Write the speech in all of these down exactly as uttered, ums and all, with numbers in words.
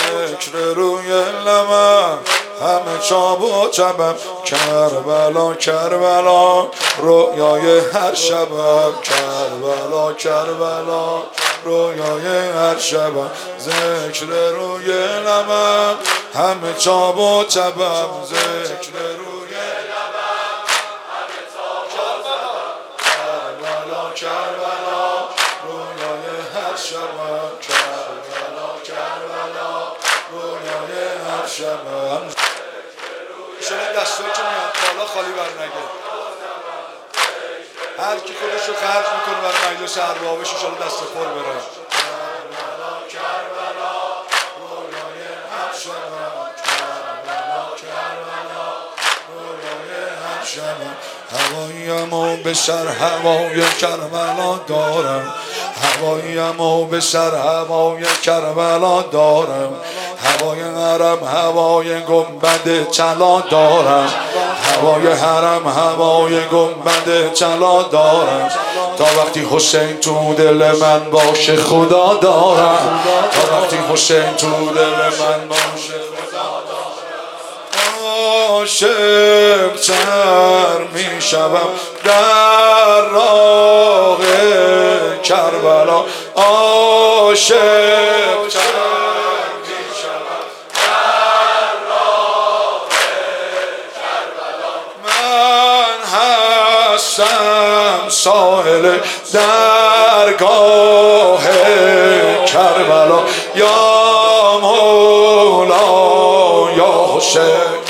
ذکر روی لبم، همه چاب و چبم، کربلا کربلا رویای هر شبم، کربلا کربلا رویای هر شبم، ذکر روی لبم، همه چاب و چبم، ذکر روی لبم، همه چاب و چبم، کربلا کربلا رویای هر شبم، کربلا کربلا رویای هر شبم. شما دستایی که میاد بالا خالی بر نگه، هر کی خودش رو خرج میکنه برای مجلس اربابش انشاءالله دست پر بره. کربلا کربلا رویای هر شبم، کربلا کربلا رویای هر شبم، هواییمو به سر هوای کربلا دارم، هواییمو به سر هوای کربلا دارم، هوای حرم هوای گنبد چلا دارم، هوای حرم هوای گنبد چلا دارم، تا وقتی حسین تو دل من باشه خدا دارم، تا وقتی حسین تو دل من باشه خدا دارم. عاشق تر می شوم در راه کربلا، عاشق تر ساحل درگاه کربلا، یا مولا یا حسین،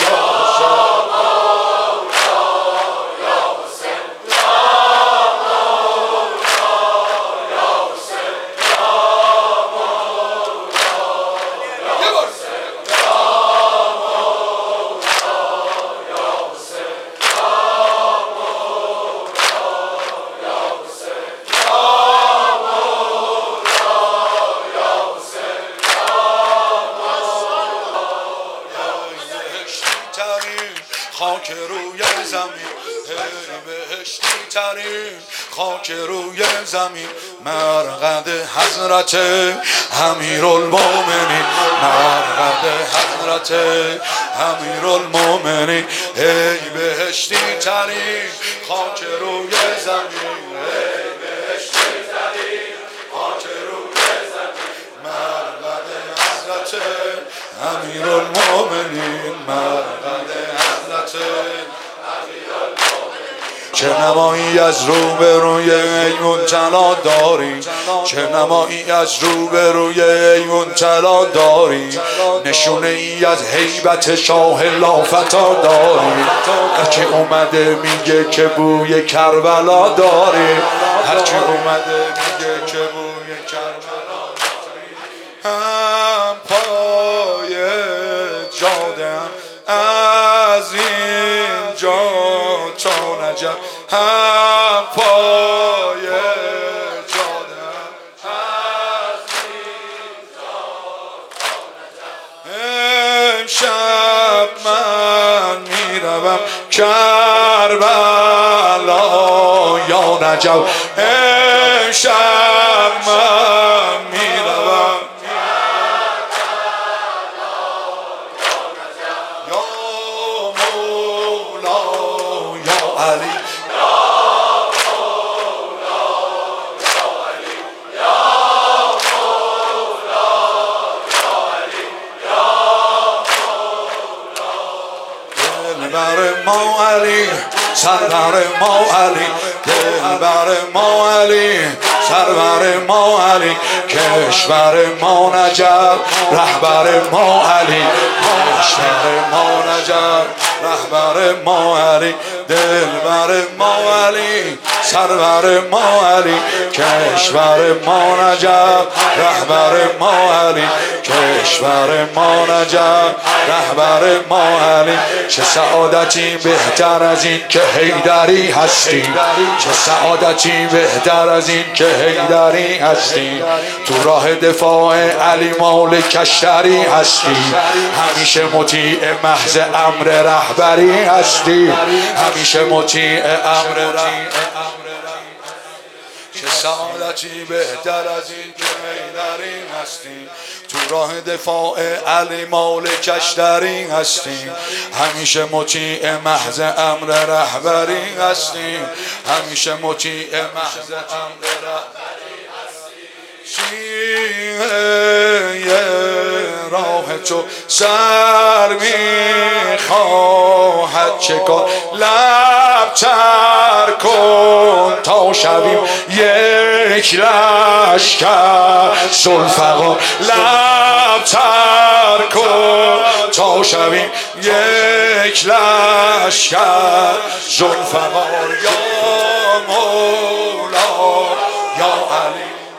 خاک روی زمین، بهشتی ترین خاک روی زمین، مرقد حضرت امیرالمومنین، مرقد حضرت امیرالمومنین، ای بهشتی ترین خاک روی زمین، ای بهشتی ترین خاک روی زمین، مرقد حضرت امیرالمومنین، مرقد چه نمایی از روبروی ایون طلا داری، چه نمایی از روبروی ایون طلا داری، نشونه ای از هیبت شاه لافتا داری، هرچی اومده میگه که بوی کربلا داری، هرچی اومده میگه که بوی کربلا داری، هم پای جاده از این جا تا نجف، هم پای جاده از این جا تا نجف، امشب من میروم کربلا یا نجف، امشب من میروم علی، یا مولا یا علی، یا مولا یا علی، یا مولا. دلبر ما علی، سرور ما علی، دلبر ما علی، سرور ما علی، کشور ما نجف، رهبر ما علی، کشور ما نجف، رهبر ما علی، دلبر ما علی، سرور ما علی، کشور ما نجف، رهبر ما علی، کشور ما نجف، رهبر ما علی. چه سعادتی بهتر از این که حیدری هستی، چه سعادتی بهتر از این که حیدری هستی، تو راه دفاع علی مال کشتری هستی، همیشه مطیع محض امر رهبری هستی، همیشه مطیع امر رهبری. چه سعادتی بهتر از این که حیدری هستیم، تو راه دفاع علی مالکش دری هستیم، همیشه مطیع محض امر رهبری هستیم، همیشه مطیع محض امر رهبری هستیم. راه تو سر میخواهد چه کار، لب تر کن تا شویم یک لشکر ذوالفقار، لب تر کن تا شویم یک لشکر ذوالفقار. یا مولا یا علی